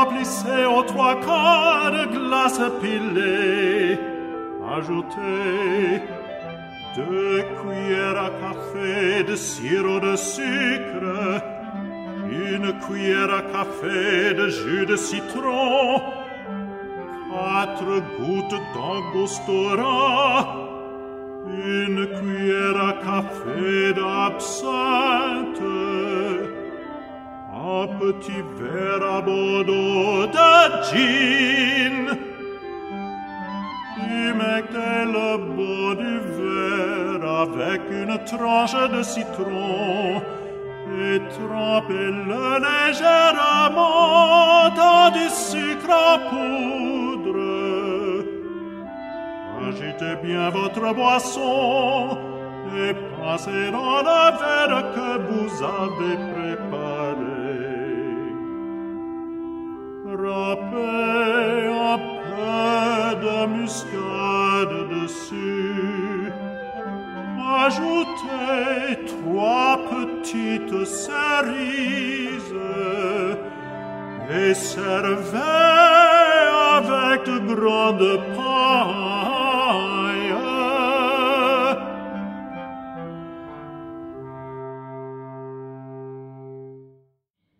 Remplissez aux 3/4 de glace pilée. Ajoutez 2 cuillères à café de sirop de sucre, 1 cuillère à café de jus de citron, 4 gouttes d'angostura, 1 cuillère à café d'absinthe, un petit verre à Bordeaux de gin. Mettez le bord du verre avec une tranche de citron et trempez-le légèrement dans du sucre à poudre. Agitez bien votre boisson et passez dans le verre que vous avez préparé. Râpez un peu de muscade dessus. Ajoutez 3 petites cerises et servez avec de grandes pommes.